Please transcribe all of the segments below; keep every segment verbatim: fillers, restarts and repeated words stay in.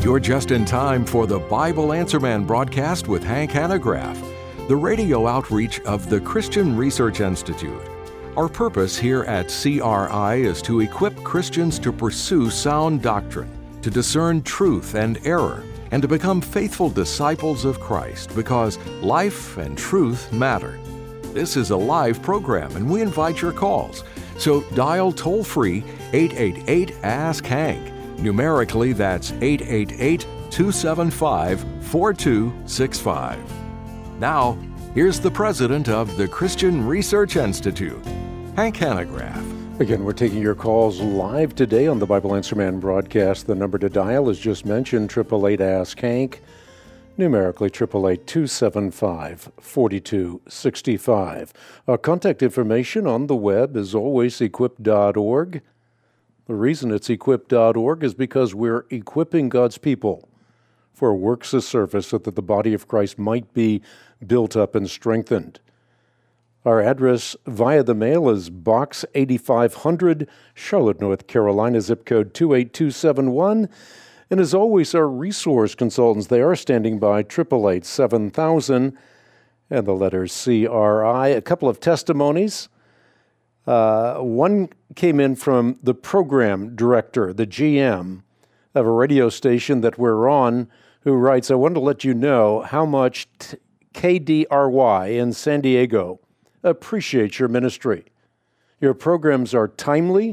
You're just in time for the Bible Answer Man broadcast with Hank Hanegraaff, the radio outreach of the Christian Research Institute. Our purpose here at C R I is to equip Christians to pursue sound doctrine, to discern truth and error, and to become faithful disciples of Christ, because life and truth matter. This is a live program, and we invite your calls. So dial toll-free eight eight eight, ask Hank. Numerically, that's eight eight eight, two seven five, four two six five. Now, here's the president of the Christian Research Institute, Hank Hanegraaff. Again, we're taking your calls live today on the Bible Answer Man broadcast. The number to dial is just mentioned, eight eight eight, ask Hank. Numerically, eight eight eight, two seven five, four two six five. Our contact information on the web is always equip dot org. The reason it's equip dot org is because we're equipping God's people for works of service so that the body of Christ might be built up and strengthened. Our address via the mail is Box eighty-five hundred, Charlotte, North Carolina, zip code two eight two seven one. And as always, our resource consultants, they are standing by, eight eight eight, seven thousand, and the letters C R I. A couple of testimonies. Uh, one came in from the program director, the G M of a radio station that we're on, who writes, I want to let you know how much t- K D R Y in San Diego appreciates your ministry. Your programs are timely,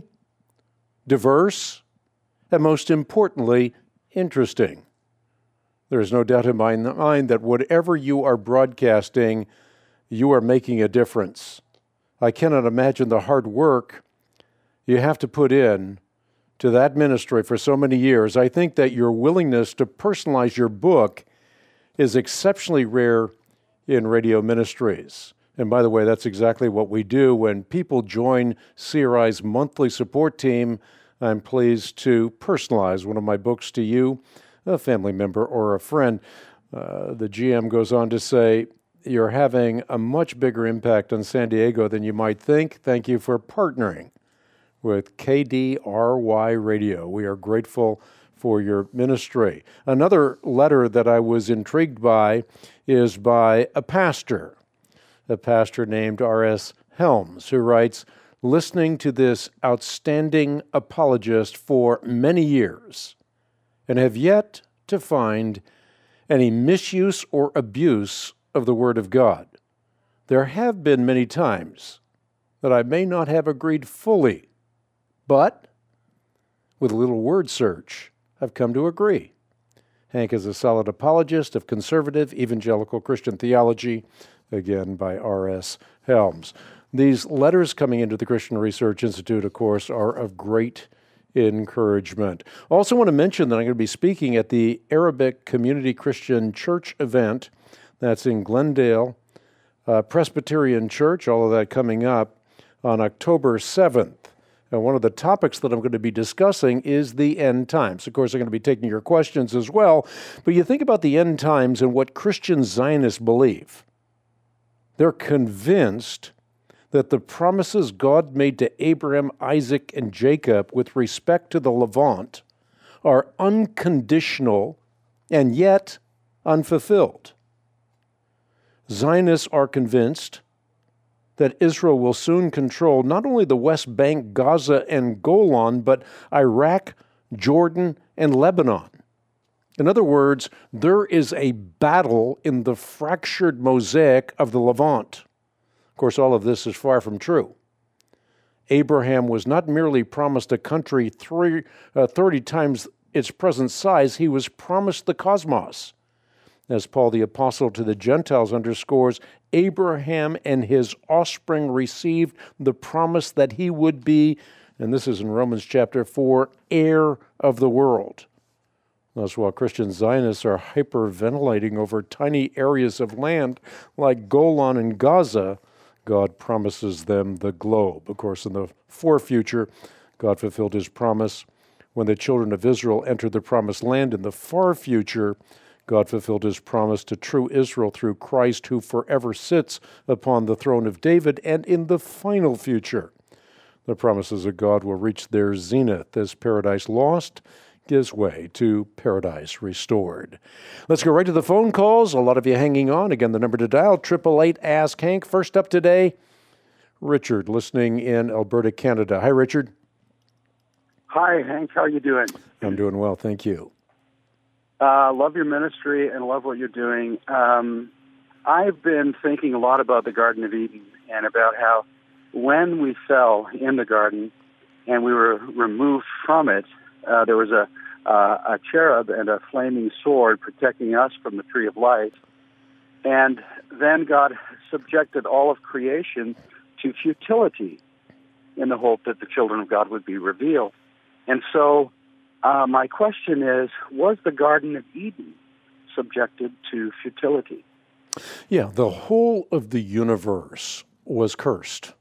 diverse, and most importantly, interesting. There is no doubt in my mind that whatever you are broadcasting, you are making a difference. I cannot imagine the hard work you have to put in to that ministry for so many years. I think that your willingness to personalize your book is exceptionally rare in radio ministries. And by the way, that's exactly what we do. When people join C R I's monthly support team, I'm pleased to personalize one of my books to you, a family member or a friend. Uh, the G M goes on to say, you're having a much bigger impact on San Diego than you might think. Thank you for partnering with K D R Y Radio. We are grateful for your ministry. Another letter that I was intrigued by is by a pastor, a pastor named R S Helms, who writes, listening to this outstanding apologist for many years and have yet to find any misuse or abuse of the Word of God. There have been many times that I may not have agreed fully, but with a little word search, I've come to agree. Hank is a solid apologist of conservative evangelical Christian theology, again by R S Helms. These letters coming into the Christian Research Institute, of course, are of great encouragement. Also want to mention that I'm going to be speaking at the Arabic Community Christian Church event. That's in Glendale uh, Presbyterian Church, all of that coming up on October seventh. And one of the topics that I'm going to be discussing is the end times. Of course, I'm going to be taking your questions as well. But you think about the end times and what Christian Zionists believe. They're convinced that the promises God made to Abraham, Isaac, and Jacob with respect to the Levant are unconditional and yet unfulfilled. Zionists are convinced that Israel will soon control not only the West Bank, Gaza, and Golan, but Iraq, Jordan, and Lebanon. In other words, there is a battle in the fractured mosaic of the Levant. Of course, all of this is far from true. Abraham was not merely promised a country three, uh, thirty times its present size, he was promised the cosmos. As Paul the Apostle to the Gentiles underscores, Abraham and his offspring received the promise that he would be, and this is in Romans chapter four, heir of the world. Thus, while Christian Zionists are hyperventilating over tiny areas of land like Golan and Gaza, God promises them the globe. Of course, in the fore future, God fulfilled his promise when the children of Israel entered the promised land. In the far future, God fulfilled his promise to true Israel through Christ, who forever sits upon the throne of David. And in the final future, the promises of God will reach their zenith as paradise lost gives way to Paradise Restored. Let's go right to the phone calls. A lot of you hanging on. Again, the number to dial, eight eight eight, ask Hank. First up today, Richard, listening in Alberta, Canada. Hi, Richard. Hi, Hank. How are you doing? I'm doing well, thank you. Uh, love your ministry and love what you're doing. Um, I've been thinking a lot about the Garden of Eden and about how when we fell in the garden and we were removed from it, uh, there was a, uh, a cherub and a flaming sword protecting us from the tree of life. And then God subjected all of creation to futility in the hope that the children of God would be revealed. And so uh, my question is, was the Garden of Eden subjected to futility? Yeah, the whole of the universe was cursed.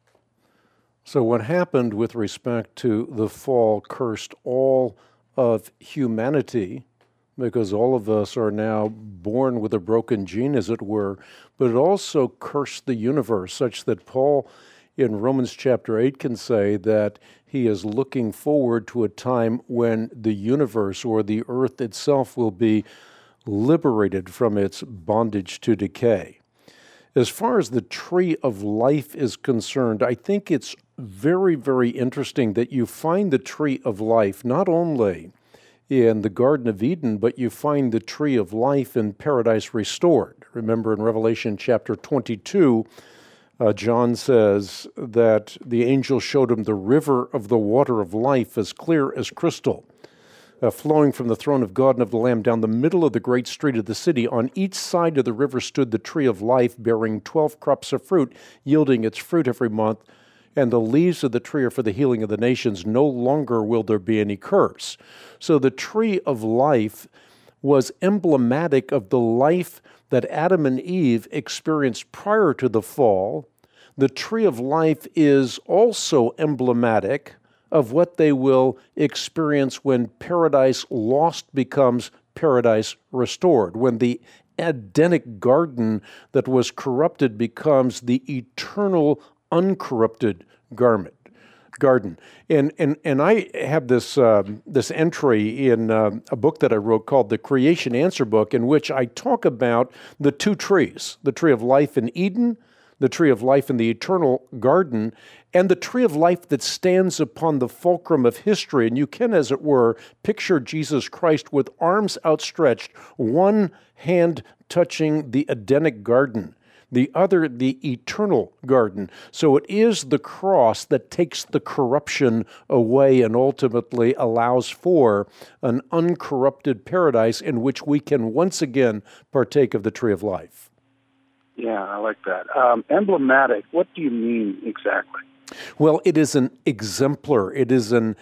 So what happened with respect to the fall cursed all of humanity, because all of us are now born with a broken gene, as it were, but it also cursed the universe, such that Paul in Romans chapter eight can say that he is looking forward to a time when the universe or the earth itself will be liberated from its bondage to decay. As far as the tree of life is concerned, I think it's very, very interesting that you find the tree of life not only in the Garden of Eden, but you find the tree of life in Paradise Restored. Remember in Revelation chapter twenty-two, Uh, John says that the angel showed him the river of the water of life as clear as crystal, uh, flowing from the throne of God and of the Lamb down the middle of the great street of the city. On each side of the river stood the tree of life, bearing twelve crops of fruit, yielding its fruit every month. And the leaves of the tree are for the healing of the nations. No longer will there be any curse. So the tree of life was emblematic of the life that Adam and Eve experienced prior to the fall. The tree of life is also emblematic of what they will experience when paradise lost becomes paradise restored, when the Edenic garden that was corrupted becomes the eternal uncorrupted garment. Garden, and and and I have this uh, this entry in uh, a book that I wrote called the Creation Answer Book, in which I talk about the two trees: the tree of life in Eden, the tree of life in the eternal garden, and the tree of life that stands upon the fulcrum of history. And you can, as it were, picture Jesus Christ with arms outstretched, one hand touching the Edenic garden, the other the eternal garden. So it is the cross that takes the corruption away and ultimately allows for an uncorrupted paradise in which we can once again partake of the tree of life. Yeah, I like that. Um, emblematic, what do you mean exactly? Well, it is an exemplar. It is an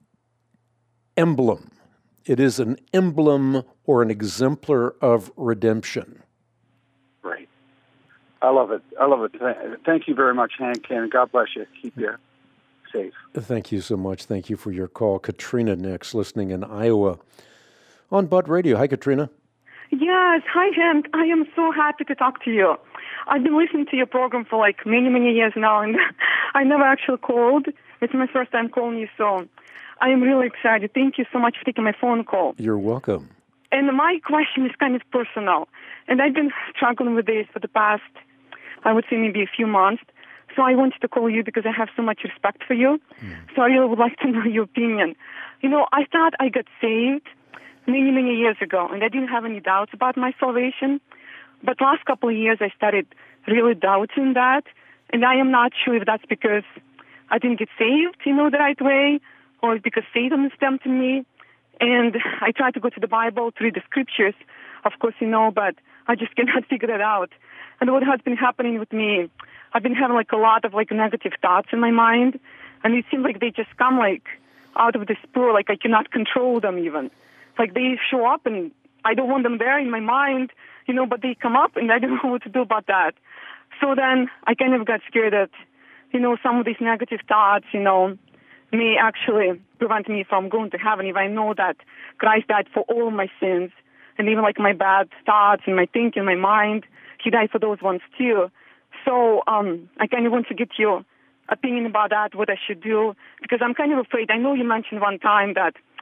emblem. It is an emblem or an exemplar of redemption. Great. I love it. I love it. Thank you very much, Hank, and God bless you. Keep you safe. Thank you so much. Thank you for your call. Katrina next, listening in Iowa on Bud Radio. Hi, Katrina. Yes. Hi, Hank. I am so happy to talk to you. I've been listening to your program for like many, many years now, and I never actually called. It's my first time calling you, so I am really excited. Thank you so much for taking my phone call. You're welcome. And my question is kind of personal, and I've been struggling with this for the past, I would say maybe a few months. So I wanted to call you because I have so much respect for you. Mm. So I really would like to know your opinion. You know, I thought I got saved many, many years ago, and I didn't have any doubts about my salvation. But last couple of years, I started really doubting that, and I am not sure if that's because I didn't get saved, you know, the right way, or it's because Satan is tempting me. And I try to go to the Bible to read the scriptures, of course, you know, but I just cannot figure that out. And what has been happening with me, I've been having like a lot of like negative thoughts in my mind, and it seems like they just come like out of this pool, like I cannot control them even. Like they show up and I don't want them there in my mind, you know, but they come up and I don't know what to do about that. So then I kind of got scared that, you know, some of these negative thoughts, you know, may actually prevent me from going to heaven if I know that Christ died for all my sins and even like my bad thoughts and my thinking, my mind, he died for those ones too. So um, I kind of want to get your opinion about that, what I should do, because I'm kind of afraid. I know you mentioned one time that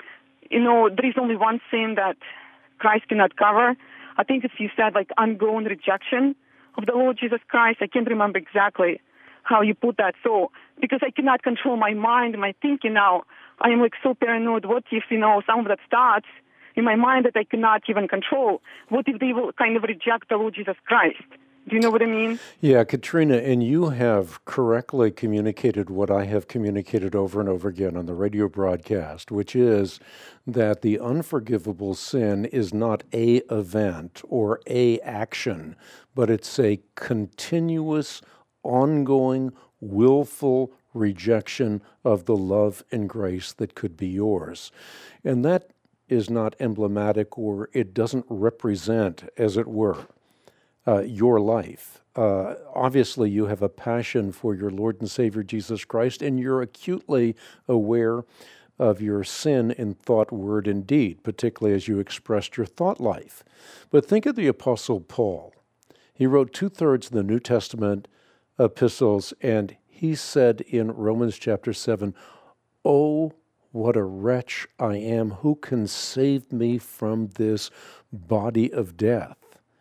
you know, there is only one sin that Christ cannot cover. I think it's, you said, like, ongoing rejection of the Lord Jesus Christ. I can't remember exactly how you put that. So, because I cannot control my mind, my thinking now, I am, like, so paranoid. What if, you know, some of that thoughts in my mind that I cannot even control, what if they will kind of reject the Lord Jesus Christ? Do you know what I mean? Yeah, Katrina, and you have correctly communicated what I have communicated over and over again on the radio broadcast, which is that the unforgivable sin is not a event or a action, but it's a continuous, ongoing, willful rejection of the love and grace that could be yours. And that is not emblematic, or it doesn't represent, as it were, Uh, your life. Uh, obviously, you have a passion for your Lord and Savior Jesus Christ, and you're acutely aware of your sin in thought, word, and deed, particularly as you expressed your thought life. But think of the Apostle Paul. He wrote two-thirds of the New Testament epistles, and he said in Romans chapter seven, "Oh, what a wretch I am. Who can save me from this body of death?"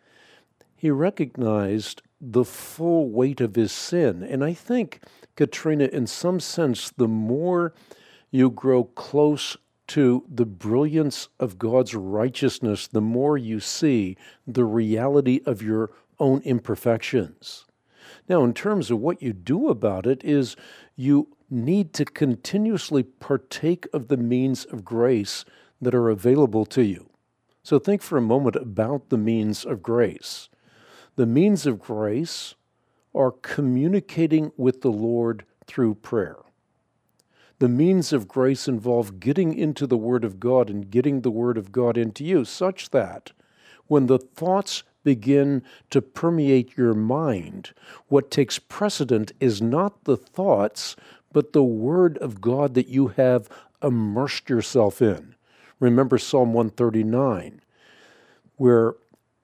He recognized the full weight of his sin. And I think, Katrina, in some sense, the more you grow close to the brilliance of God's righteousness, the more you see the reality of your own imperfections. Now, in terms of what you do about it, is you need to continuously partake of the means of grace that are available to you. So think for a moment about the means of grace. The means of grace are communicating with the Lord through prayer. The means of grace involve getting into the Word of God and getting the Word of God into you, such that when the thoughts begin to permeate your mind, what takes precedent is not the thoughts, but the Word of God that you have immersed yourself in. Remember Psalm one thirty-nine, where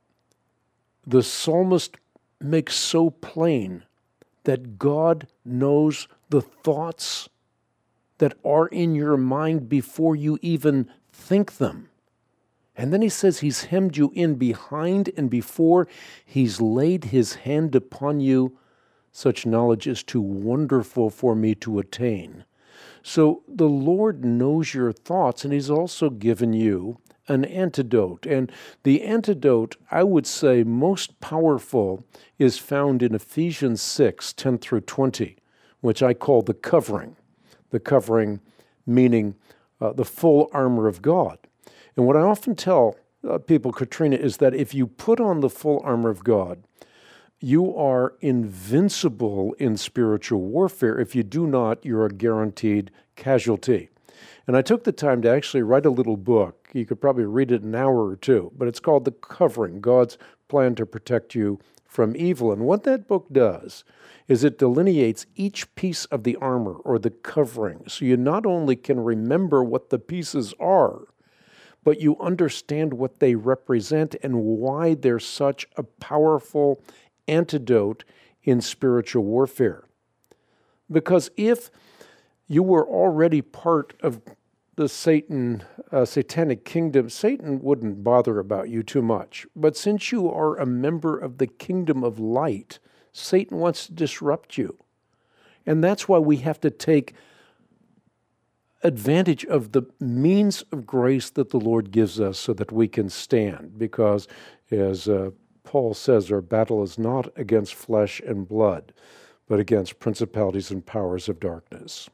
the psalmist makes so plain that God knows the thoughts that are in your mind before you even think them. And then he says he's hemmed you in behind and before. He's laid his hand upon you. Such knowledge is too wonderful for me to attain. So the Lord knows your thoughts, and he's also given you an antidote. And the antidote, I would say, most powerful is found in Ephesians six, ten through twenty, which I call the covering. The covering meaning uh, the full armor of God. And what I often tell uh, people, Katrina, is that if you put on the full armor of God, you are invincible in spiritual warfare. If you do not, you're a guaranteed casualty. And I took the time to actually write a little book. You could probably read it in an hour or two, but it's called The Covering, God's Plan to Protect You from Evil. And what that book does is it delineates each piece of the armor or the covering, so you not only can remember what the pieces are, but you understand what they represent and why they're such a powerful antidote in spiritual warfare. Because if you were already part of the Satan, uh, satanic kingdom, Satan wouldn't bother about you too much. But since you are a member of the kingdom of light, Satan wants to disrupt you. And that's why we have to take advantage of the means of grace that the Lord gives us so that we can stand. Because, as uh, Paul says, our battle is not against flesh and blood, but against principalities and powers of darkness.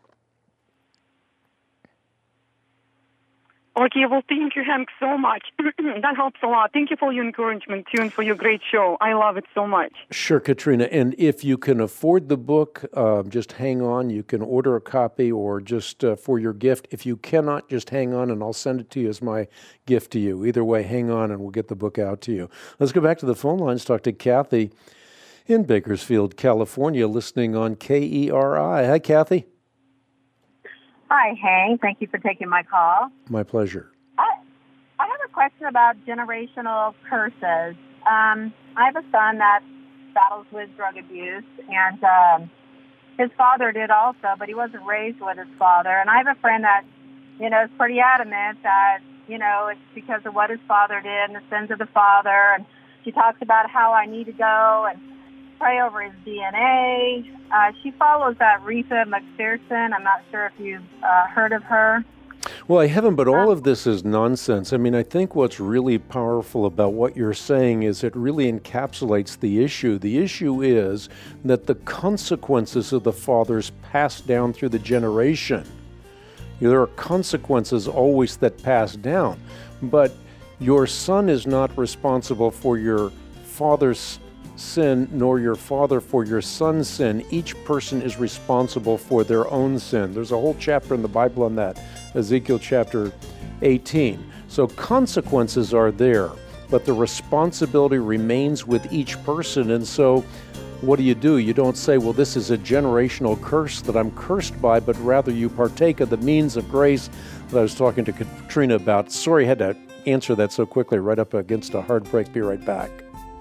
Okay, well, thank you, Hank, so much. That helps a lot. Thank you for your encouragement, too, and for your great show. I love it so much. Sure, Katrina. And if you can afford the book, uh, just hang on. You can order a copy or just uh, for your gift. If you cannot, just hang on, and I'll send it to you as my gift to you. Either way, hang on, and we'll get the book out to you. Let's go back to the phone lines, talk to Kathy in Bakersfield, California, listening on K E R I. Hi, Kathy. Hi, Hank. Thank you for taking my call. My pleasure. I, I have a question about generational curses. Um, I have a son that battles with drug abuse, and um, his father did also, but he wasn't raised with his father. And I have a friend that you know, is pretty adamant that, you know, it's because of what his father did and the sins of the father. And she talks about how I need to go and pray over his D N A. Uh, she follows that Retha McPherson. I'm not sure if you've uh, heard of her. Well, I haven't, but all of this is nonsense. I mean, I think what's really powerful about what you're saying is it really encapsulates the issue. The issue is that the consequences of the fathers pass down through the generation. There are consequences always that pass down, but your son is not responsible for your father's sin, nor your father for your son's sin. Each person is responsible for their own sin. There's a whole chapter in the Bible on that, Ezekiel chapter eighteen. So consequences are there, but the responsibility remains with each person. And so what do you do? You don't say, well, this is a generational curse that I'm cursed by, but rather you partake of the means of grace that I was talking to Katrina about. Sorry I had to answer that so quickly, right up against a hard break. Be right back.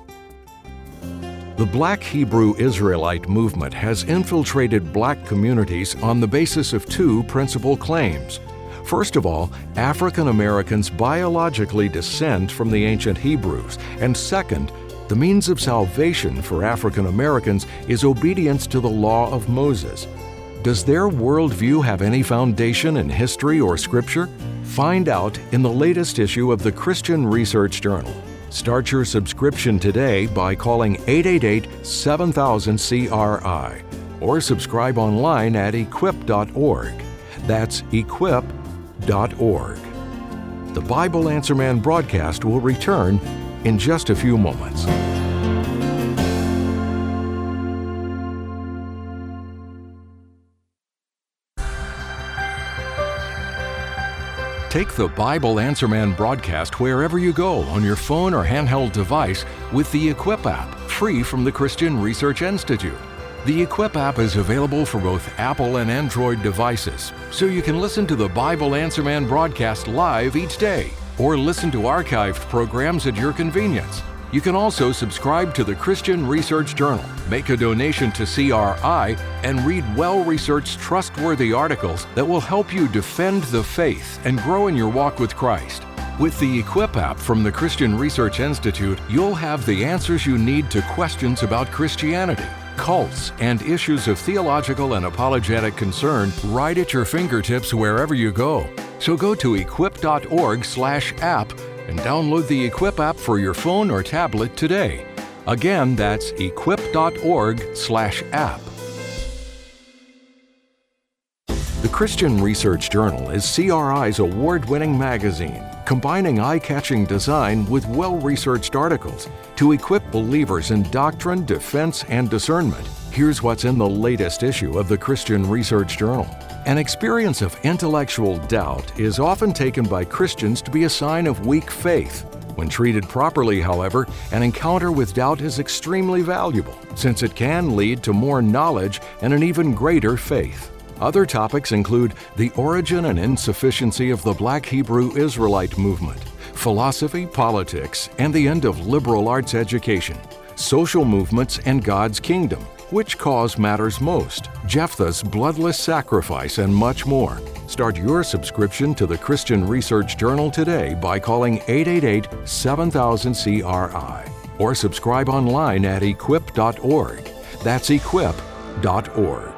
The Black Hebrew Israelite movement has infiltrated black communities on the basis of two principal claims. First of all, African Americans biologically descend from the ancient Hebrews, and second, the means of salvation for African Americans is obedience to the law of Moses. Does their worldview have any foundation in history or scripture? Find out in the latest issue of the Christian Research Journal. Start your subscription today by calling eight eight eight, seven thousand, C R I or subscribe online at equip dot org. That's equip dot org. The Bible Answer Man broadcast will return in just a few moments. Take the Bible Answer Man broadcast wherever you go on your phone or handheld device with the Equip app, free from the Christian Research Institute. The Equip app is available for both Apple and Android devices, so you can listen to the Bible Answer Man broadcast live each day, or listen to archived programs at your convenience. You can also subscribe to the Christian Research Journal, make a donation to C R I, and read well-researched, trustworthy articles that will help you defend the faith and grow in your walk with Christ. With the Equip app from the Christian Research Institute, you'll have the answers you need to questions about Christianity, cults, and issues of theological and apologetic concern right at your fingertips wherever you go. So go to equip dot org slash app and download the Equip app for your phone or tablet today. Again, that's equip dot org slash app. The Christian Research Journal is C R I's award-winning magazine, combining eye-catching design with well-researched articles to equip believers in doctrine, defense, and discernment. Here's what's in the latest issue of the Christian Research Journal. An experience of intellectual doubt is often taken by Christians to be a sign of weak faith. When treated properly, however, an encounter with doubt is extremely valuable, since it can lead to more knowledge and an even greater faith. Other topics include the origin and insufficiency of the Black Hebrew Israelite movement, philosophy, politics, and the end of liberal arts education, social movements and God's kingdom, which cause matters most, Jephthah's bloodless sacrifice, and much more. Start your subscription to the Christian Research Journal today by calling eight eight eight, seven thousand, C R I or subscribe online at equip dot org. That's equip dot org.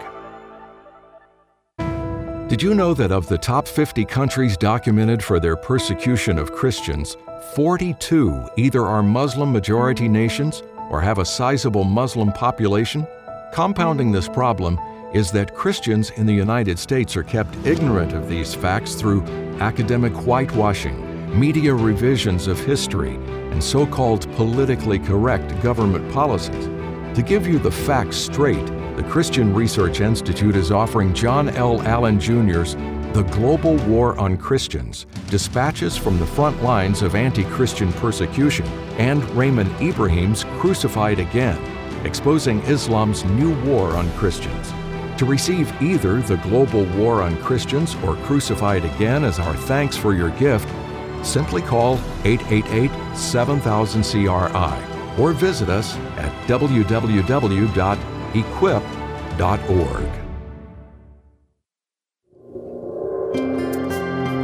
Did you know that of the top fifty countries documented for their persecution of Christians, forty-two either are Muslim-majority nations or have a sizable Muslim population? Compounding this problem is that Christians in the United States are kept ignorant of these facts through academic whitewashing, media revisions of history, and so-called politically correct government policies. To give you the facts straight, the Christian Research Institute is offering John L. Allen Junior's The Global War on Christians, Dispatches from the Front Lines of Anti-Christian Persecution, and Raymond Ibrahim's Crucified Again, Exposing Islam's New War on Christians. To receive either The Global War on Christians or Crucified Again as our thanks for your gift, simply call eight eight eight, seven thousand, C R I or visit us at w w w dot equip dot org.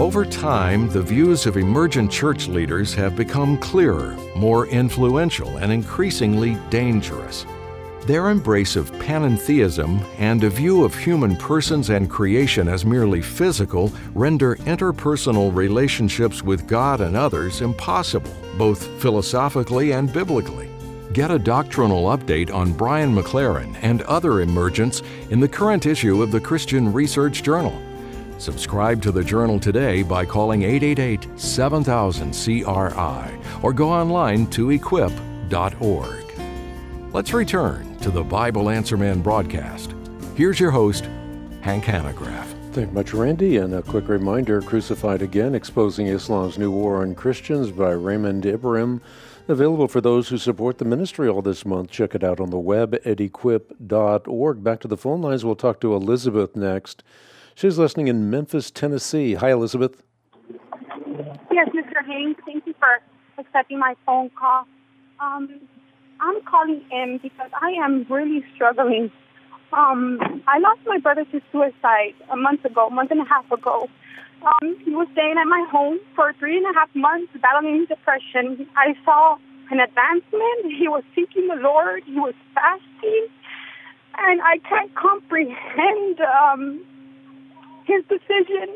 Over time, the views of emergent church leaders have become clearer, more influential, and increasingly dangerous. Their embrace of panentheism and a view of human persons and creation as merely physical render interpersonal relationships with God and others impossible, both philosophically and biblically. Get a doctrinal update on Brian McLaren and other emergents in the current issue of the Christian Research Journal. Subscribe to the journal today by calling eight eight eight, seven thousand, C R I or go online to equip dot org. Let's return to the Bible Answer Man broadcast. Here's your host, Hank Hanegraaff. Thank you much, Randy. And a quick reminder, Crucified Again, Exposing Islam's New War on Christians by Raymond Ibrahim. Available for those who support the ministry all this month. Check it out on the web at equip dot org. Back to the phone lines. We'll talk to Elizabeth next. She's listening in Memphis, Tennessee. Hi, Elizabeth. Yes, Mister Haynes, thank you for accepting my phone call. Um, I'm calling in because I am really struggling. Um, I lost my brother to suicide a month ago, a month and a half ago. Um, he was staying at my home for three and a half months battling depression. I saw an advancement. He was seeking the Lord. He was fasting. And I can't comprehend um, his decision.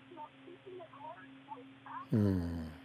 Hmm.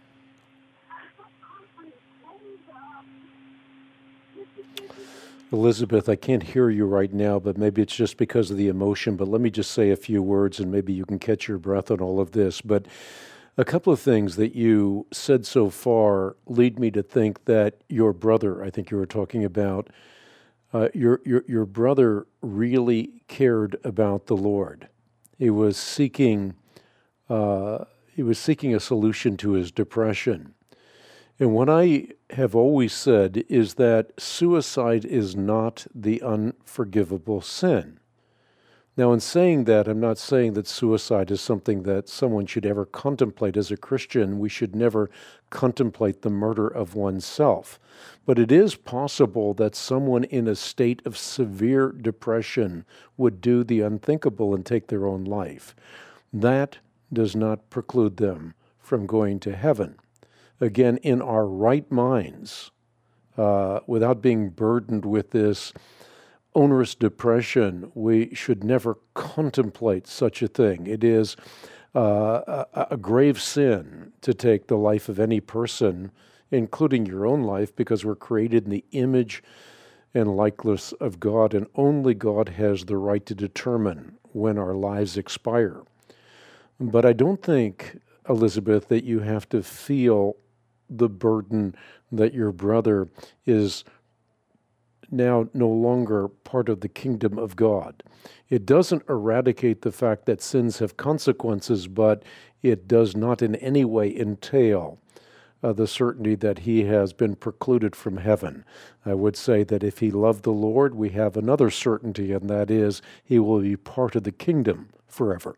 Elizabeth, I can't hear you right now, but maybe it's just because of the emotion. But let me just say a few words and maybe you can catch your breath on all of this. But a couple of things that you said so far lead me to think that your brother, I think you were talking about, uh, your, your, your brother really cared about the Lord. He was seeking, uh, he was seeking a solution to his depression. And what I have always said is that suicide is not the unforgivable sin. Now, in saying that, I'm not saying that suicide is something that someone should ever contemplate. As a Christian, we should never contemplate the murder of oneself. But it is possible that someone in a state of severe depression would do the unthinkable and take their own life. That does not preclude them from going to heaven. Again, in our right minds, uh, without being burdened with this onerous depression, we should never contemplate such a thing. It is uh, a, a grave sin to take the life of any person, including your own life, because we're created in the image and likeness of God, and only God has the right to determine when our lives expire. But I don't think, Elizabeth, that you have to feel the burden that your brother is now no longer part of the kingdom of God. It doesn't eradicate the fact that sins have consequences, but it does not in any way entail uh, the certainty that he has been precluded from heaven. I would say that if he loved the Lord, we have another certainty, and that is he will be part of the kingdom forever.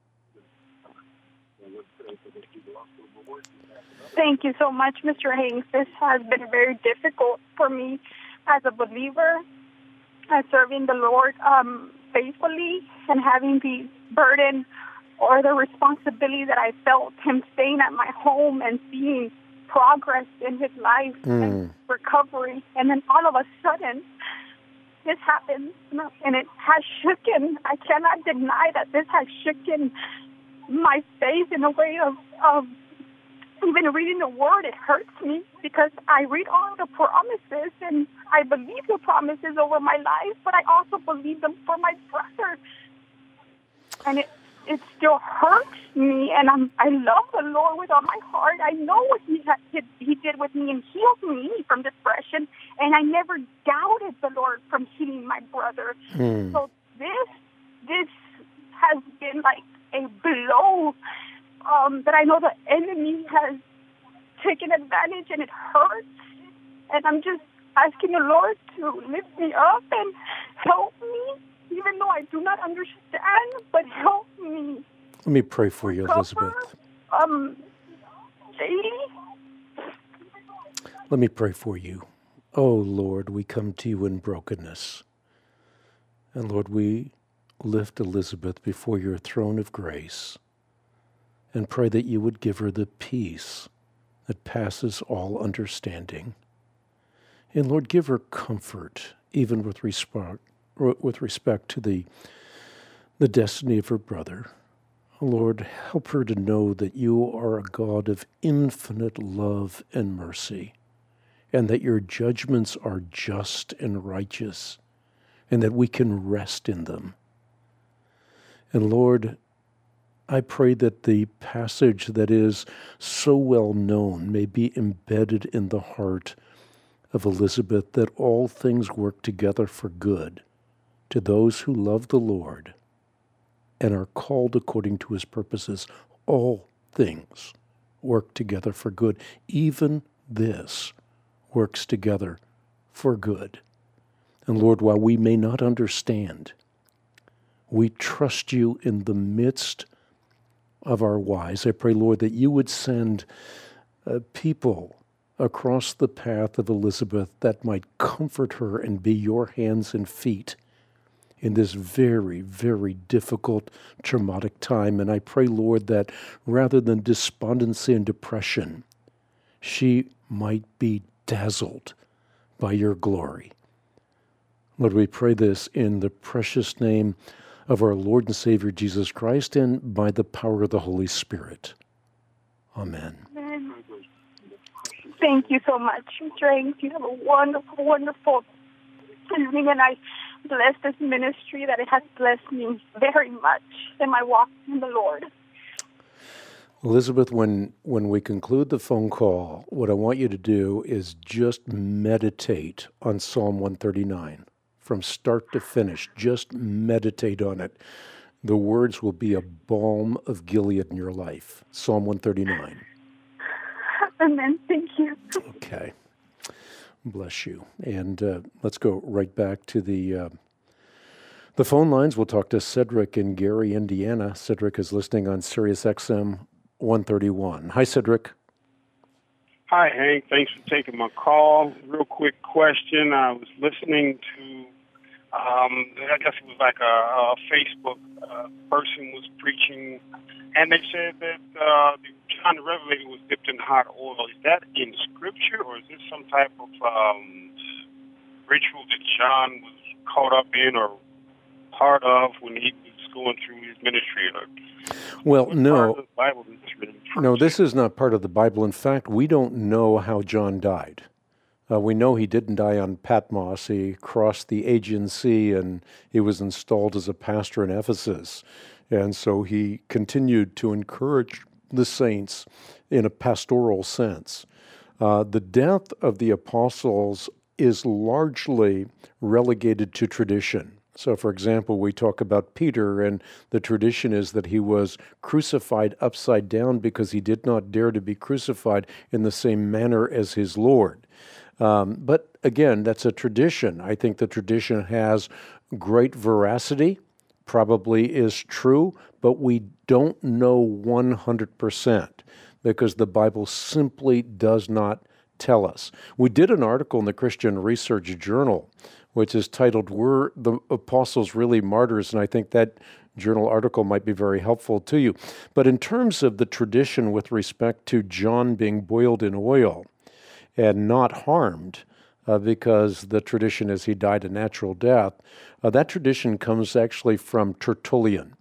Thank you so much, Mister Haynes. This has been very difficult for me as a believer, as serving the Lord um, faithfully and having the burden or the responsibility that I felt him staying at my home and seeing progress in his life mm. and recovery. And then all of a sudden, this happens, and it has shooken. I cannot deny that this has shooken my faith in a way of, of even reading the Word. It hurts me because I read all the promises and I believe the promises over my life, but I also believe them for my brother. And it it still hurts me, and I'm, I love the Lord with all my heart. I know what he, ha- he did with me and healed me from depression, and I never doubted the Lord from healing my brother. Hmm. So this this has been like a blow Um, that I know the enemy has taken advantage, and it hurts. And I'm just asking the Lord to lift me up and help me, even though I do not understand, but help me. Let me pray for you, Elizabeth. Um, Sadie? Let me pray for you. Oh, Lord, we come to you in brokenness. And Lord, we lift Elizabeth before your throne of grace. and pray that you would give her the peace that passes all understanding. And Lord, give her comfort, even with respect, with respect to the, the destiny of her brother. Lord, help her to know that you are a God of infinite love and mercy, and that your judgments are just and righteous, and that we can rest in them. And Lord, I pray that the passage that is so well known may be embedded in the heart of Elizabeth, that all things work together for good to those who love the Lord and are called according to his purposes. All things work together for good. Even this works together for good. And Lord, while we may not understand, we trust you in the midst of our whys. I pray, Lord, that you would send uh, people across the path of Elizabeth that might comfort her and be your hands and feet in this very, very difficult, traumatic time. And I pray, Lord, that rather than despondency and depression, she might be dazzled by your glory. Lord, we pray this in the precious name of our Lord and Savior Jesus Christ, and by the power of the Holy Spirit. Amen. Amen. Thank you so much, Mister Hanks. You have a wonderful, wonderful evening, and I bless this ministry that it has blessed me very much in my walk in the Lord. Elizabeth, when, when we conclude the phone call, what I want you to do is just meditate on Psalm one thirty-nine. From start to finish, just meditate on it. The words will be a balm of Gilead in your life. Psalm one thirty-nine. Amen. Thank you. Okay. Bless you. And uh, let's go right back to the uh, the phone lines. We'll talk to Cedric in Gary, Indiana. Cedric is listening on Sirius X M one thirty-one. Hi, Cedric. Hi, Hank. Thanks for taking my call. Real quick question. I was listening to, um, I guess it was like a, a Facebook uh, person was preaching, and they said that uh, John the Revelator was dipped in hot oil. Is that in Scripture, or is this some type of um, ritual that John was caught up in or part of when he was going through his ministry? Or, well, no. Bible is really no, this is not part of the Bible. In fact, we don't know how John died. Uh, we know he didn't die on Patmos. He crossed the Aegean Sea, and he was installed as a pastor in Ephesus. And so he continued to encourage the saints in a pastoral sense. Uh, the death of the apostles is largely relegated to tradition. So, for example, we talk about Peter, and the tradition is that he was crucified upside down because he did not dare to be crucified in the same manner as his Lord. Um, but again, that's a tradition. I think the tradition has great veracity, probably is true, but we don't know one hundred percent because the Bible simply does not tell us. We did an article in the Christian Research Journal, which is titled, Were the Apostles Really Martyrs? And I think that journal article might be very helpful to you. But in terms of the tradition with respect to John being boiled in oil and not harmed, uh, because the tradition is he died a natural death, uh, that tradition comes actually from Tertullian.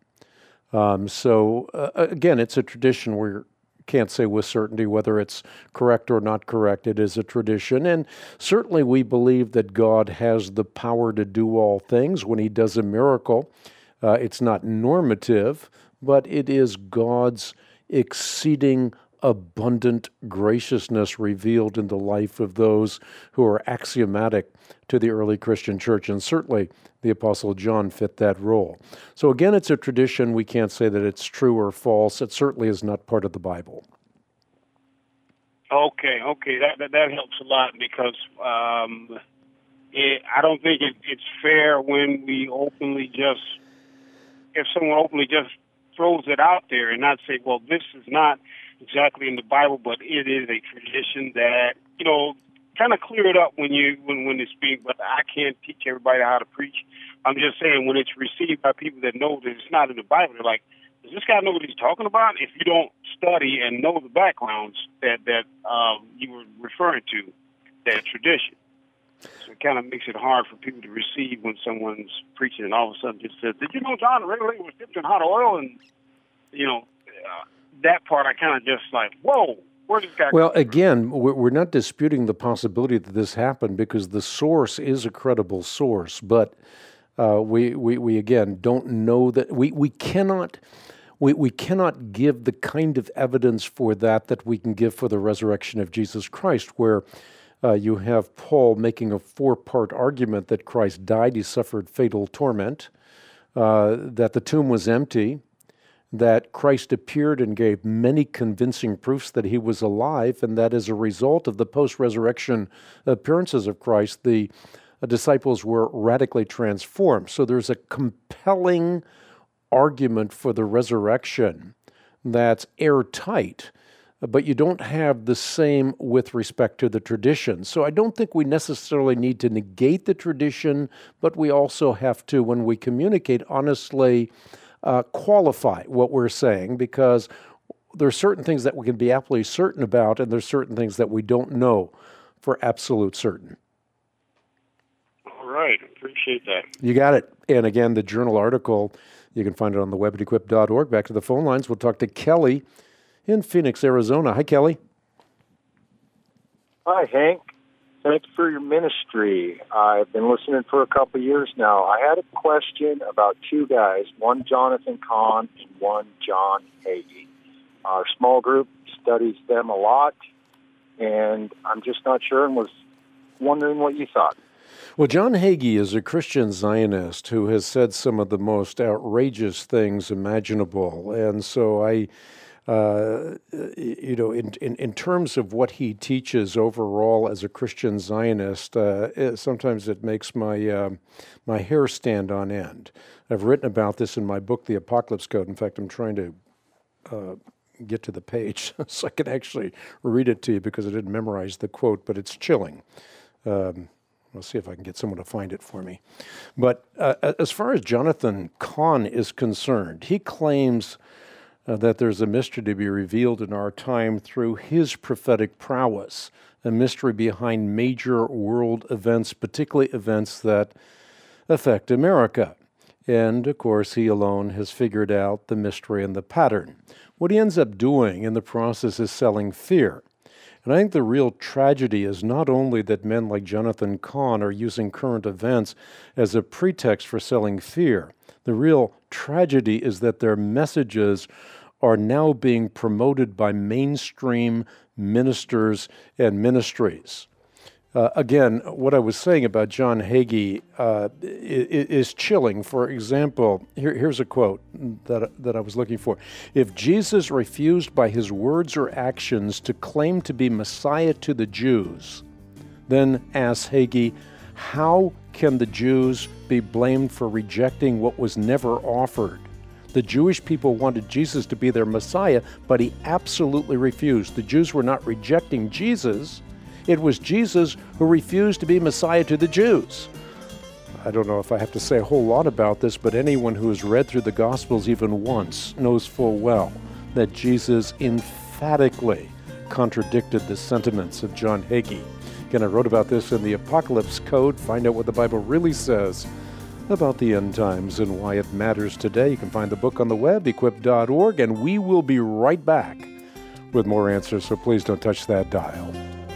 Um, so uh, again, it's a tradition where can't say with certainty whether it's correct or not correct. It is a tradition, and certainly we believe that God has the power to do all things. When he does a miracle, uh, it's not normative, but it is God's exceeding abundant graciousness revealed in the life of those who are axiomatic to the early Christian church, and certainly the Apostle John fit that role. So again, it's a tradition. We can't say that it's true or false. It certainly is not part of the Bible. Okay, okay, that that, that helps a lot because um, it, I don't think it, it's fair when we openly just, if someone openly just throws it out there and not say, well, this is not exactly in the Bible, but it is a tradition that, you know, kind of clear it up when you when, when you speak, but I can't teach everybody how to preach. I'm just saying when it's received by people that know that it's not in the Bible, they're like, does this guy know what he's talking about? If you don't study and know the backgrounds that that um, you were referring to, that tradition. So it kind of makes it hard for people to receive when someone's preaching and all of a sudden just says, did you know John the Revelator was dipped in hot oil? And, you know, uh, that part I kind of just like, whoa, where did this guy Well, come from? again, we're not disputing the possibility that this happened because the source is a credible source. But uh, we, we, we, again, don't know that, we, we cannot... We, we cannot give the kind of evidence for that that we can give for the resurrection of Jesus Christ, where uh, you have Paul making a four-part argument that Christ died, he suffered fatal torment, uh, that the tomb was empty, that Christ appeared and gave many convincing proofs that he was alive, and that as a result of the post-resurrection appearances of Christ, the uh, disciples were radically transformed. So there's a compelling argument for the resurrection that's airtight, but you don't have the same with respect to the tradition. So I don't think we necessarily need to negate the tradition, but we also have to, when we communicate honestly, uh, qualify what we're saying, because there are certain things that we can be absolutely certain about, and there's certain things that we don't know for absolute certain. All right, appreciate that. You got it. And again, the journal article, you can find it on the web at equip dot org. Back to the phone lines. We'll talk to Kelly in Phoenix, Arizona. Hi, Kelly. Hi, Hank. Thank you for your ministry. I've been listening for a couple of years now. I had a question about two guys, one Jonathan Cahn and one John Hagee. Our small group studies them a lot, and I'm just not sure and was wondering what you thought. Well, John Hagee is a Christian Zionist who has said some of the most outrageous things imaginable. And so I, uh, you know, in, in, in terms of what he teaches overall as a Christian Zionist, uh, it, sometimes it makes my, uh, my hair stand on end. I've written about this in my book, The Apocalypse Code. In fact, I'm trying to uh, get to the page so I can actually read it to you because I didn't memorize the quote, but it's chilling. Um, I'll see if I can get someone to find it for me. But uh, as far as Jonathan Cahn is concerned, he claims uh, that there's a mystery to be revealed in our time through his prophetic prowess, a mystery behind major world events, particularly events that affect America. And, of course, he alone has figured out the mystery and the pattern. What he ends up doing in the process is selling fear. And I think the real tragedy is not only that men like Jonathan Cahn are using current events as a pretext for selling fear. The real tragedy is that their messages are now being promoted by mainstream ministers and ministries. Uh, again, what I was saying about John Hagee uh, is, is chilling. For example, here, here's a quote that, that I was looking for. If Jesus refused by his words or actions to claim to be Messiah to the Jews, then, asks Hagee, how can the Jews be blamed for rejecting what was never offered? The Jewish people wanted Jesus to be their Messiah, but he absolutely refused. The Jews were not rejecting Jesus. It was Jesus who refused to be Messiah to the Jews. I don't know if I have to say a whole lot about this, but anyone who has read through the Gospels even once knows full well that Jesus emphatically contradicted the sentiments of John Hagee. Again, I wrote about this in the Apocalypse Code. Find out what the Bible really says about the end times and why it matters today. You can find the book on the web, equip dot org, and we will be right back with more answers, so please don't touch that dial.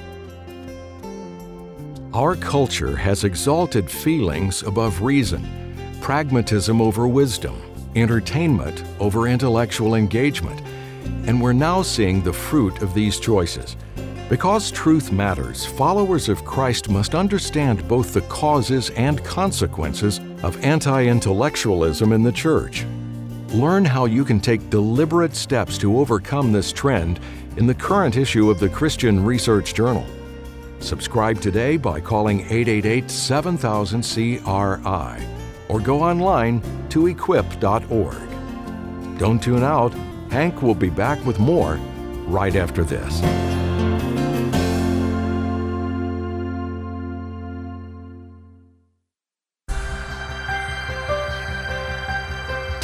Our culture has exalted feelings above reason, pragmatism over wisdom, entertainment over intellectual engagement, and we're now seeing the fruit of these choices. Because truth matters, followers of Christ must understand both the causes and consequences of anti-intellectualism in the church. Learn how you can take deliberate steps to overcome this trend in the current issue of the Christian Research Journal. Subscribe today by calling eight eight eight, seven thousand, C R I or go online to equip dot org. Don't tune out. Hank will be back with more right after this.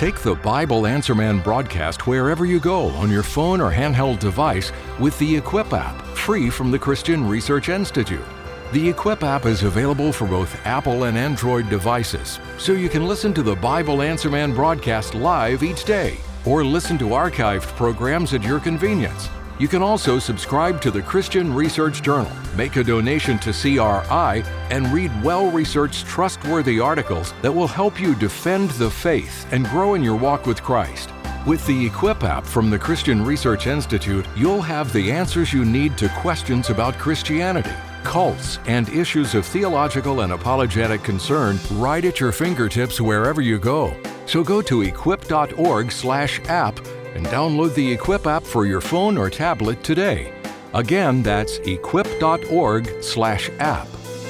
Take the Bible Answer Man broadcast wherever you go on your phone or handheld device with the Equip app, free from the Christian Research Institute. The Equip app is available for both Apple and Android devices, so you can listen to the Bible Answer Man broadcast live each day, or listen to archived programs at your convenience. You can also subscribe to the Christian Research Journal, make a donation to C R I, and read well-researched, trustworthy articles that will help you defend the faith and grow in your walk with Christ. With the Equip app from the Christian Research Institute, you'll have the answers you need to questions about Christianity, cults, and issues of theological and apologetic concern right at your fingertips wherever you go. So go to equip.org slash app and download the Equip app for your phone or tablet today. Again, that's equip.org slash app.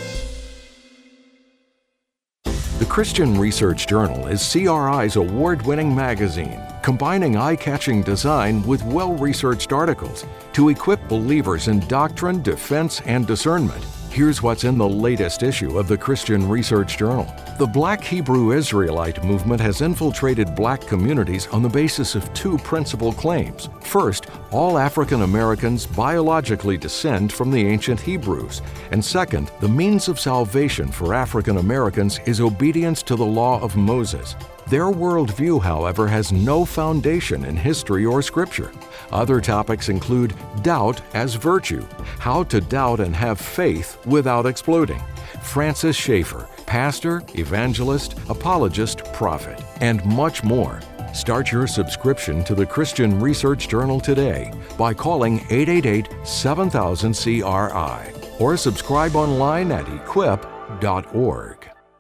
The Christian Research Journal is C R I's award-winning magazine, combining eye-catching design with well-researched articles to equip believers in doctrine, defense, and discernment. Here's what's in the latest issue of the Christian Research Journal. The Black Hebrew Israelite movement has infiltrated black communities on the basis of two principal claims. First, all African Americans biologically descend from the ancient Hebrews. And second, the means of salvation for African Americans is obedience to the law of Moses. Their worldview, however, has no foundation in history or scripture. Other topics include doubt as virtue, how to doubt and have faith without exploding, Francis Schaeffer, pastor, evangelist, apologist, prophet, and much more. Start your subscription to the Christian Research Journal today by calling eight eight eight, seven thousand, C R I or subscribe online at equip dot org.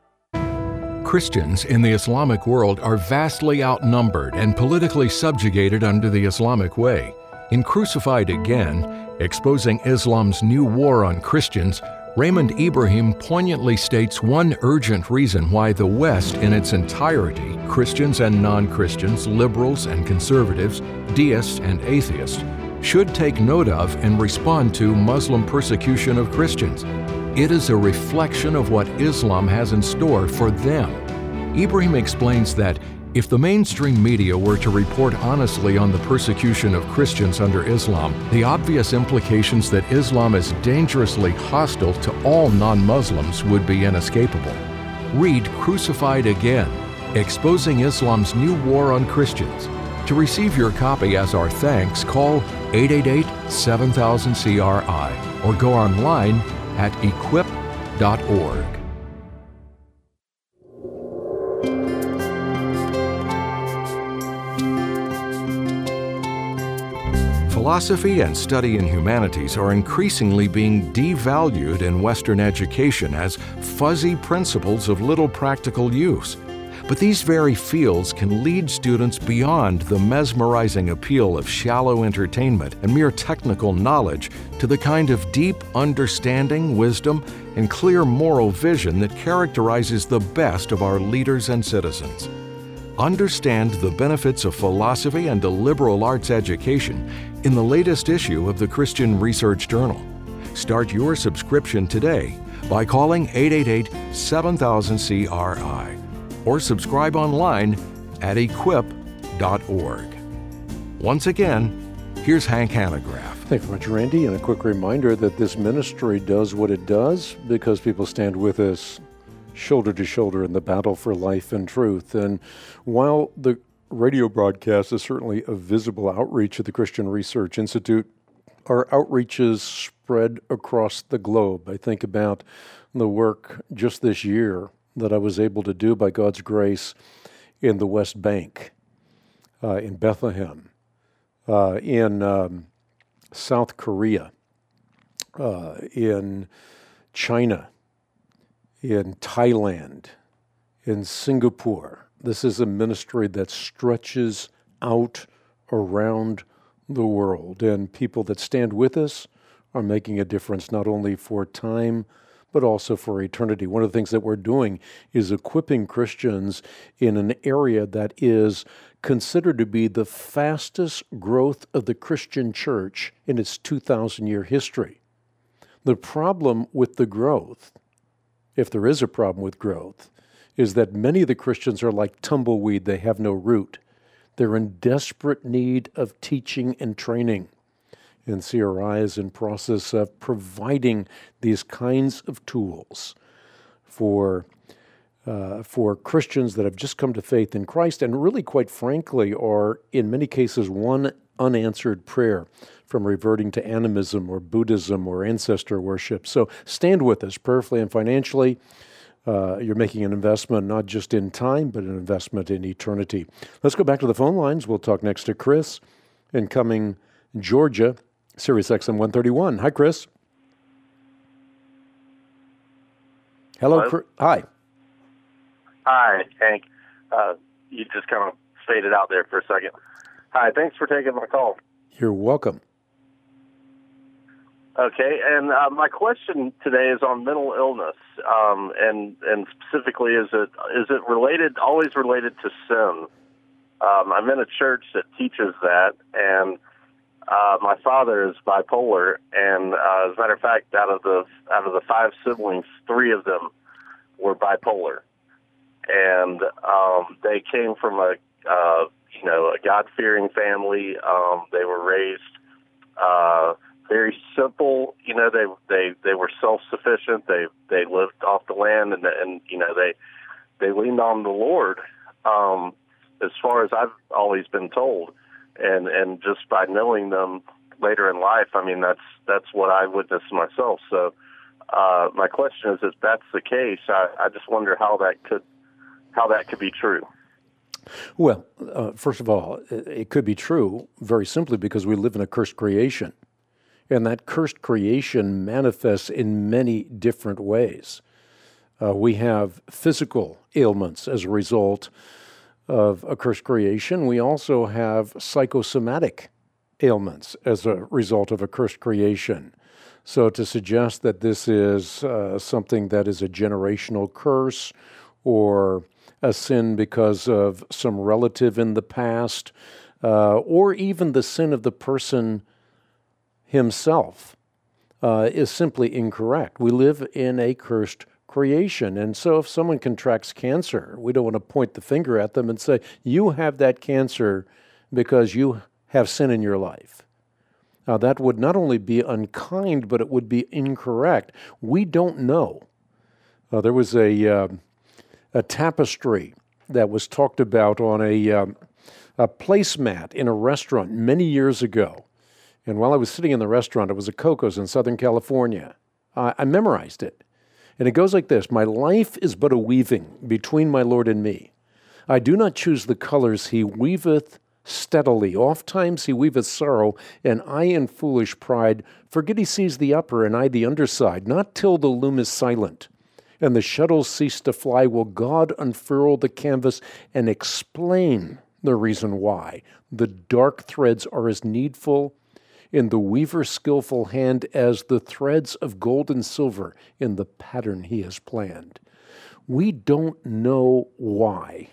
Christians in the Islamic world are vastly outnumbered and politically subjugated under the Islamic way. In Crucified Again, Exposing Islam's New War on Christians, Raymond Ibrahim poignantly states one urgent reason why the West in its entirety, Christians and non-Christians, liberals and conservatives, deists and atheists, should take note of and respond to Muslim persecution of Christians. It is a reflection of what Islam has in store for them. Ibrahim explains that if the mainstream media were to report honestly on the persecution of Christians under Islam, the obvious implications that Islam is dangerously hostile to all non-Muslims would be inescapable. Read Crucified Again, Exposing Islam's New War on Christians. To receive your copy as our thanks, call eight eight eight, seven thousand, C R I or go online at equip dot org. Philosophy and study in humanities are increasingly being devalued in Western education as fuzzy principles of little practical use. But these very fields can lead students beyond the mesmerizing appeal of shallow entertainment and mere technical knowledge to the kind of deep understanding, wisdom, and clear moral vision that characterizes the best of our leaders and citizens. Understand the benefits of philosophy and a liberal arts education in the latest issue of the Christian Research Journal. Start your subscription today by calling eight eight eight, seven thousand, C R I or subscribe online at equip dot org. Once again, here's Hank Hanegraaff. Thank you very much, Randy. And a quick reminder that this ministry does what it does because people stand with us shoulder to shoulder in the battle for life and truth. And while the radio broadcast is certainly a visible outreach of the Christian Research Institute, our outreaches spread across the globe. I think about the work just this year that I was able to do by God's grace in the West Bank, uh, in Bethlehem, uh, in um, South Korea, uh, in China, in Thailand, in Singapore. This is a ministry that stretches out around the world, and people that stand with us are making a difference not only for time, but also for eternity. One of the things that we're doing is equipping Christians in an area that is considered to be the fastest growth of the Christian church in its two thousand year history. The problem with the growth, if there is a problem with growth, is that many of the Christians are like tumbleweed. They have no root. They're in desperate need of teaching and training. And C R I is in process of providing these kinds of tools for uh, for Christians that have just come to faith in Christ and really, quite frankly, are in many cases one unanswered prayer from reverting to animism or Buddhism or ancestor worship. So stand with us prayerfully and financially. Uh, you're making an investment not just in time, but an investment in eternity. Let's go back to the phone lines. We'll talk next to Chris in Cumming, Georgia, Sirius X M one thirty-one. Hi, Chris. Hello, Hello? Chris. Hi. Hi, Hank. Uh, you just kind of faded out there for a second. Hi, thanks for taking my call. You're welcome. Okay, and uh, my question today is on mental illness, um, and and specifically, is it is it related, always related to sin? Um, I'm in a church that teaches that, and uh, my father is bipolar, and uh, as a matter of fact, out of the out of the five siblings, three of them were bipolar, and um, they came from a uh, you know a God-fearing family. Um, they were raised. Uh, Very simple, you know. They they they were self-sufficient. They they lived off the land, and and you know they they leaned on the Lord. Um, as far as I've always been told, and and just by knowing them later in life, I mean that's that's what I witnessed myself. So uh, my question is, if that's the case, I, I just wonder how that could how that could be true. Well, uh, first of all, it, it could be true very simply because we live in a cursed creation. And that cursed creation manifests in many different ways. Uh, we have physical ailments as a result of a cursed creation. We also have psychosomatic ailments as a result of a cursed creation. So to suggest that this is uh, something that is a generational curse or a sin because of some relative in the past, uh, or even the sin of the person himself uh, is simply incorrect. We live in a cursed creation. And so if someone contracts cancer, we don't want to point the finger at them and say, you have that cancer because you have sin in your life. Now that would not only be unkind, but it would be incorrect. We don't know. Uh, there was a, uh, a tapestry that was talked about on a, um, a placemat in a restaurant many years ago. And while I was sitting in the restaurant, it was a Coco's in Southern California. Uh, I memorized it. And it goes like this: my life is but a weaving between my Lord and me. I do not choose the colors. He weaveth steadily. Oft times he weaveth sorrow, and I in foolish pride forget he sees the upper and I the underside. Not till the loom is silent and the shuttles cease to fly will God unfurl the canvas and explain the reason why. The dark threads are as needful in the weaver's skillful hand as the threads of gold and silver in the pattern he has planned. We don't know why.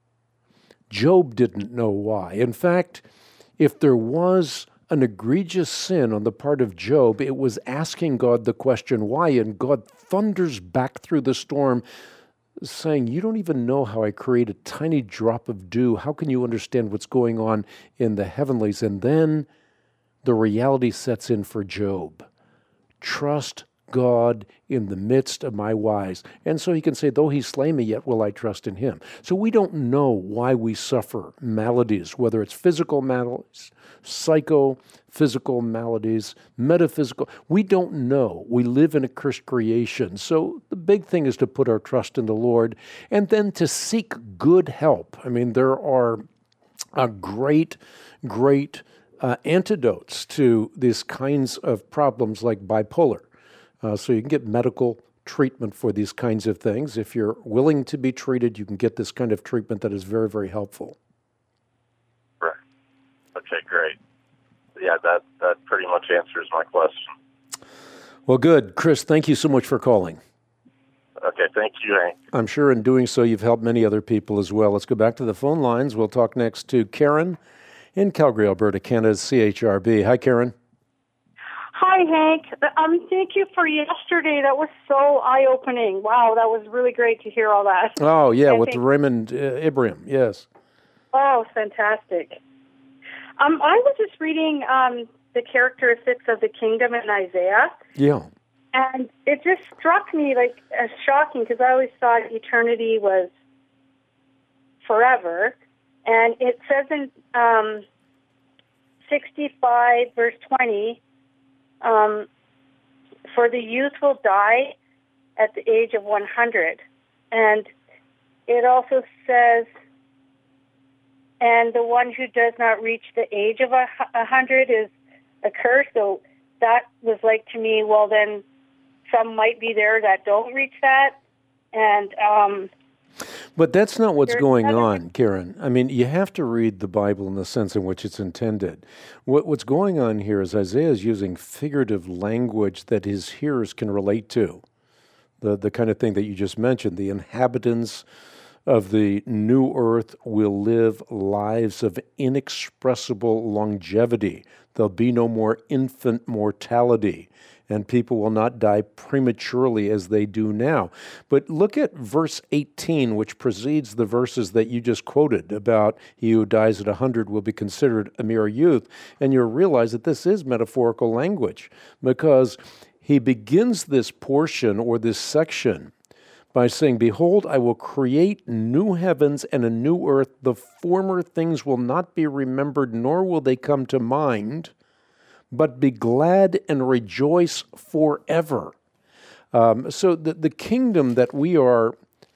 Job didn't know why. In fact, if there was an egregious sin on the part of Job, it was asking God the question why, and God thunders back through the storm saying, you don't even know how I create a tiny drop of dew. How can you understand what's going on in the heavenlies? And then the reality sets in for Job. Trust God in the midst of my wies. And so he can say, though he slay me, yet will I trust in him. So we don't know why we suffer maladies, whether it's physical maladies, psychophysical maladies, metaphysical. We don't know. We live in a cursed creation. So the big thing is to put our trust in the Lord and then to seek good help. I mean, there are a great, great uh, antidotes to these kinds of problems like bipolar. Uh, so you can get medical treatment for these kinds of things. If you're willing to be treated, you can get this kind of treatment that is very, very helpful. Right. Okay, great. Yeah, that, that pretty much answers my question. Well, good. Chris, thank you so much for calling. Okay, thank you, Hank. I'm sure in doing so you've helped many other people as well. Let's go back to the phone lines. We'll talk next to Karen in Calgary, Alberta, Canada's C H R B. Hi, Karen. Hi, Hank. Um, thank you for yesterday. That was so eye-opening. Wow, that was really great to hear all that. Oh, yeah, And with thank- Raymond uh, Ibrahim, yes. Oh, fantastic. Um, I was just reading um, the characteristics of the kingdom in Isaiah, Yeah. and it just struck me like as shocking because I always thought eternity was forever. And it says in um, sixty-five, verse twenty, um, for the youth will die at the age of one hundred. And it also says, and the one who does not reach the age of a, a hundred is accursed. So that was like to me, well, then some might be there that don't reach that. And um, But that's not what's There's going another- on, Karen. I mean, you have to read the Bible in the sense in which it's intended. What, what's going on here is Isaiah is using figurative language that his hearers can relate to. The, the kind of thing that you just mentioned. The inhabitants of the new earth will live lives of inexpressible longevity. There'll be no more infant mortality, and people will not die prematurely as they do now. But look at verse eighteen, which precedes the verses that you just quoted about he who dies at one hundred will be considered a mere youth, and you'll realize that this is metaphorical language, because he begins this portion or this section by saying, behold, I will create new heavens and a new earth. The former things will not be remembered, nor will they come to mind, but be glad and rejoice forever. Um, so the, the kingdom that we are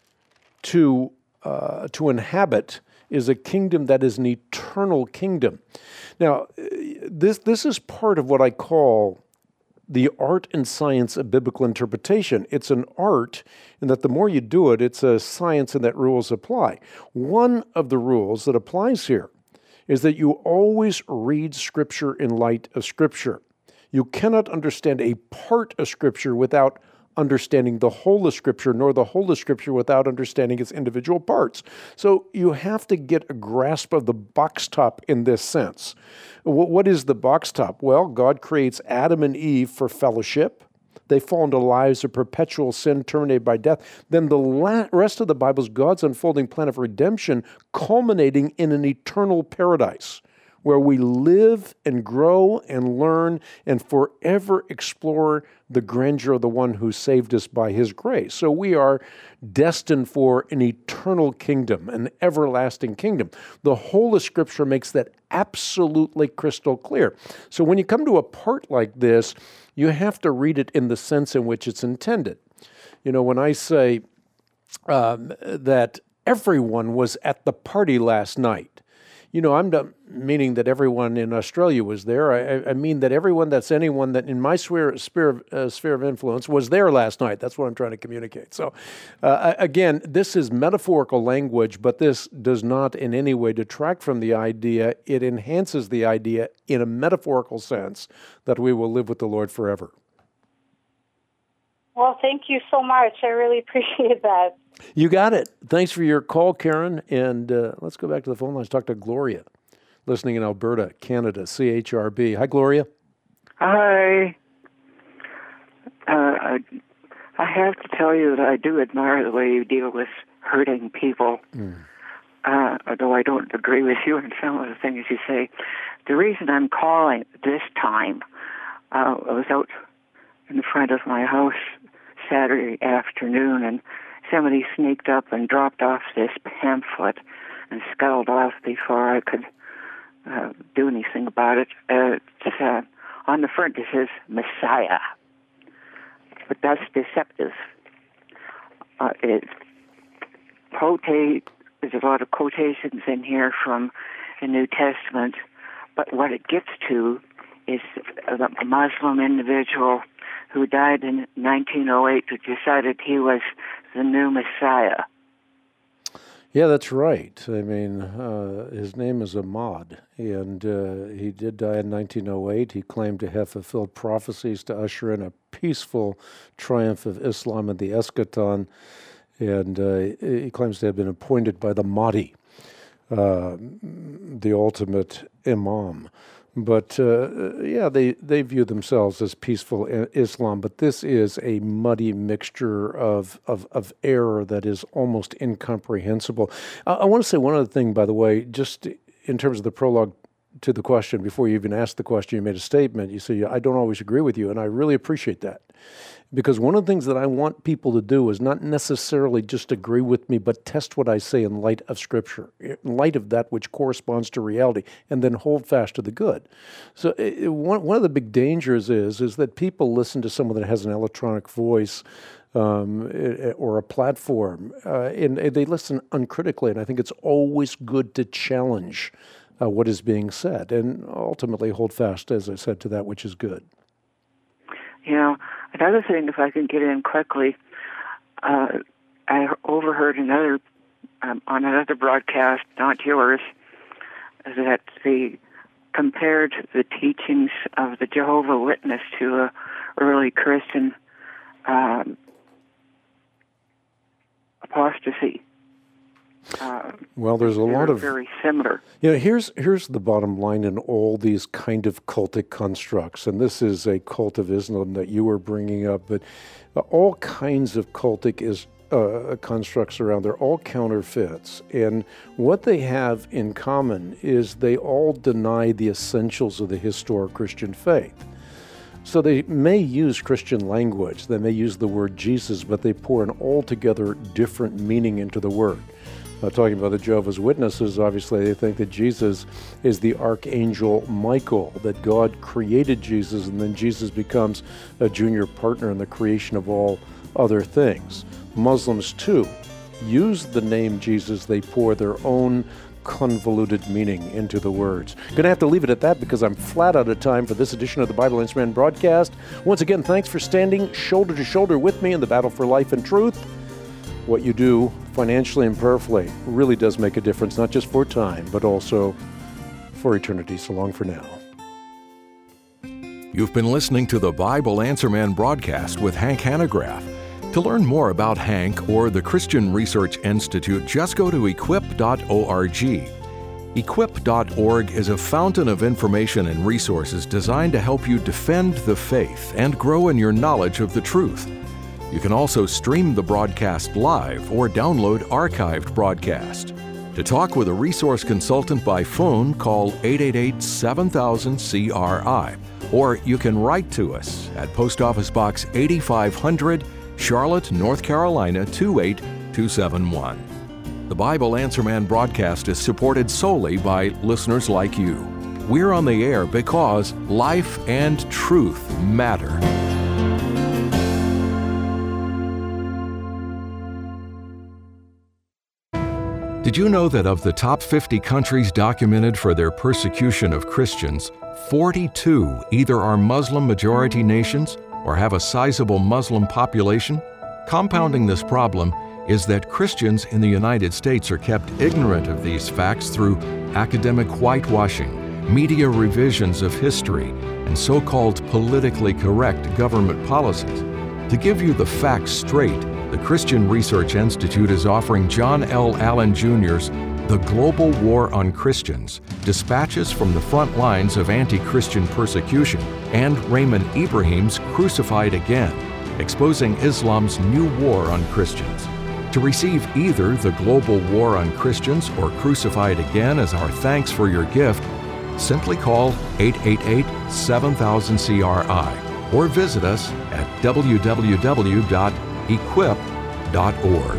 to, uh, to inhabit is a kingdom that is an eternal kingdom. Now, this, this is part of what I call the art and science of biblical interpretation. It's an art in that the more you do it, it's a science in that rules apply. One of the rules that applies here is that you always read Scripture in light of Scripture. You cannot understand a part of Scripture without understanding the whole of Scripture, nor the whole of Scripture without understanding its individual parts. So you have to get a grasp of the box top in this sense. What is the box top? Well, God creates Adam and Eve for fellowship. They fall into lives of perpetual sin terminated by death. Then the la- rest of the Bible is God's unfolding plan of redemption, culminating in an eternal paradise, where we live and grow and learn and forever explore the grandeur of the one who saved us by his grace. So we are destined for an eternal kingdom, an everlasting kingdom. The whole of Scripture makes that absolutely crystal clear. So when you come to a part like this, you have to read it in the sense in which it's intended. You know, when I say um, that everyone was at the party last night, you know, I'm not meaning that everyone in Australia was there. I, I mean that everyone that's anyone that in my sphere, sphere, of, uh, sphere of influence was there last night. That's what I'm trying to communicate. So, uh, again, this is metaphorical language, but this does not in any way detract from the idea. It enhances the idea in a metaphorical sense that we will live with the Lord forever. Well, thank you so much. I really appreciate that. You got it. Thanks for your call, Karen. And uh, let's go back to the phone lines. Talk to Gloria, listening in Alberta, Canada, C H R B. Hi, Gloria. Hi. Uh, I, I have to tell you that I do admire the way you deal with hurting people, mm. uh, although I don't agree with you in some of the things you say. The reason I'm calling this time, uh, I was out in front of my house Saturday afternoon, and somebody sneaked up and dropped off this pamphlet and scuttled off before I could uh, do anything about it. Uh, it's, uh, on the front it says Messiah, but that's deceptive. Uh, it quotate, there's a lot of quotations in here from the New Testament, but what it gets to is a Muslim individual who died in nineteen oh eight who decided he was the new Messiah. Yeah, that's right. I mean, uh, his name is Ahmad, and uh, he did die in nineteen oh eight. He claimed to have fulfilled prophecies to usher in a peaceful triumph of Islam at the eschaton, and uh, he claims to have been appointed by the Mahdi, uh, the ultimate imam. But uh, yeah, they, they view themselves as peaceful Islam, but this is a muddy mixture of, of, of error that is almost incomprehensible. I, I want to say one other thing, by the way, just in terms of the prologue to the question. Before you even asked the question, you made a statement. You say, I don't always agree with you, and I really appreciate that. Because one of the things that I want people to do is not necessarily just agree with me, but test what I say in light of Scripture, in light of that which corresponds to reality, and then hold fast to the good. So it, one, one of the big dangers is, is that people listen to someone that has an electronic voice um, or a platform, uh, and they listen uncritically, and I think it's always good to challenge uh, what is being said, and ultimately hold fast, as I said, to that which is good. You know, another thing, if I can get in quickly, uh, I overheard another um, on another broadcast, not yours, that they compared the teachings of the Jehovah's Witness to a early Christian um, apostasy. Uh, well, there's a lot of very similar. You know, here's here's the bottom line in all these kind of cultic constructs, and this is a cult of Islam that you were bringing up, but all kinds of cultic is uh, constructs around. They're all counterfeits, and what they have in common is they all deny the essentials of the historic Christian faith. So they may use Christian language, they may use the word Jesus, but they pour an altogether different meaning into the word. Uh, talking about the Jehovah's Witnesses, obviously they think that Jesus is the Archangel Michael, that God created Jesus, and then Jesus becomes a junior partner in the creation of all other things. Muslims, too, use the name Jesus. They pour their own convoluted meaning into the words. Going to have to leave it at that because I'm flat out of time for this edition of the Bible Answer Man broadcast. Once again, thanks for standing shoulder to shoulder with me in the battle for life and truth. What you do financially and prayerfully really does make a difference, not just for time, but also for eternity. So long for now. You've been listening to the Bible Answer Man broadcast with Hank Hanegraaff. To learn more about Hank or the Christian Research Institute, just go to equip dot org. equip dot org is a fountain of information and resources designed to help you defend the faith and grow in your knowledge of the truth. You can also stream the broadcast live or download archived broadcast. To talk with a resource consultant by phone, call eight eight eight, seven thousand, C R I, or you can write to us at Post Office Box eighty-five hundred, Charlotte, North Carolina two eight two seven one. The Bible Answer Man broadcast is supported solely by listeners like you. We're on the air because life and truth matter. Did you know that of the top fifty countries documented for their persecution of Christians, forty-two either are Muslim-majority nations or have a sizable Muslim population? Compounding this problem is that Christians in the United States are kept ignorant of these facts through academic whitewashing, media revisions of history, and so-called politically correct government policies. To give you the facts straight, the Christian Research Institute is offering John L. Allen Junior's The Global War on Christians, Dispatches from the Front Lines of Anti-Christian Persecution, and Raymond Ibrahim's Crucified Again, Exposing Islam's New War on Christians. To receive either The Global War on Christians or Crucified Again as our thanks for your gift, simply call eight eight eight, seven thousand, C R I or visit us at w w w dot equip dot org.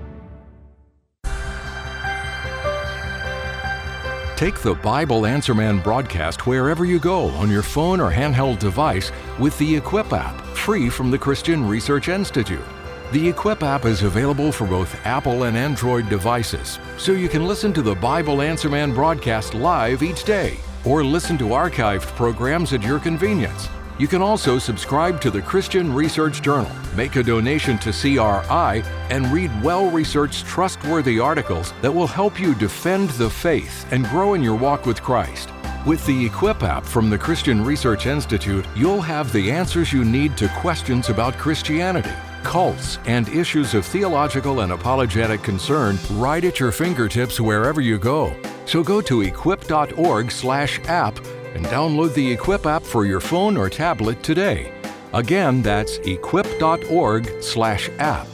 Take the Bible Answer Man broadcast wherever you go on your phone or handheld device with the Equip app, free from the Christian Research Institute. The Equip app is available for both Apple and Android devices, so you can listen to the Bible Answer Man broadcast live each day or listen to archived programs at your convenience. You can also subscribe to the Christian Research Journal, make a donation to C R I, and read well-researched, trustworthy articles that will help you defend the faith and grow in your walk with Christ. With the Equip app from the Christian Research Institute, you'll have the answers you need to questions about Christianity, cults, and issues of theological and apologetic concern right at your fingertips wherever you go. So go to equip dot org slash app and download the Equip app for your phone or tablet today. Again, that's equip dot org slash app.